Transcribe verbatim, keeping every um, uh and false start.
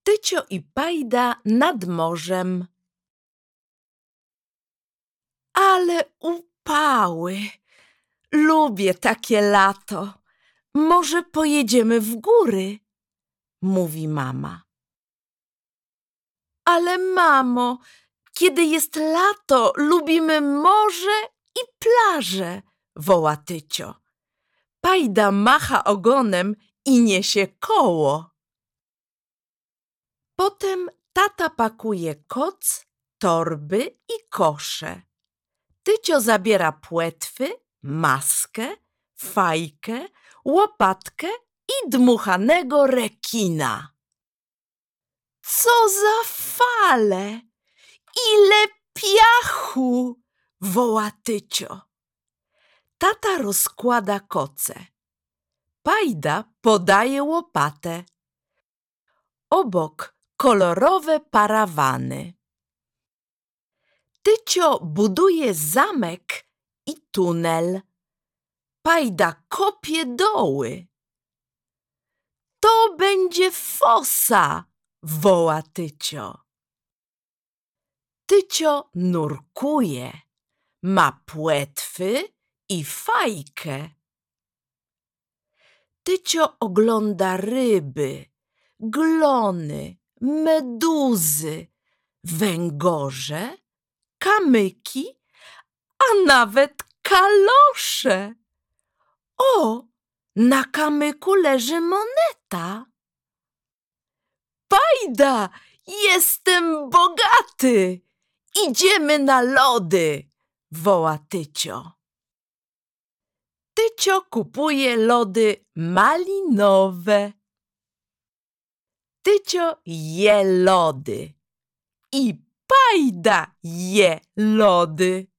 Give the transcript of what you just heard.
Tycio i Pajda nad morzem. Ale upały! Lubię takie lato. Może pojedziemy w góry? Mówi mama. Ale mamo, kiedy jest lato, lubimy morze i plaże, woła Tycio. Pajda macha ogonem i niesie koło. Potem tata pakuje koc, torby i kosze. Tycio zabiera płetwy, maskę, fajkę, łopatkę i dmuchanego rekina. Co za fale! Ile piachu! Woła Tycio. Tata rozkłada koce. Pajda podaje łopatę. Obok kolorowe parawany. Tycio buduje zamek i tunel. Pajda kopie doły. To będzie fosa, woła Tycio. Tycio nurkuje. Ma płetwy i fajkę. Tycio ogląda ryby, glony, meduzy, węgorze, kamyki, a nawet kalosze. O, na kamyku leży moneta. Pajda, jestem bogaty! Idziemy na lody, woła Tycio. Tycio kupuje lody malinowe. Tycio je lody i Pajda je lody.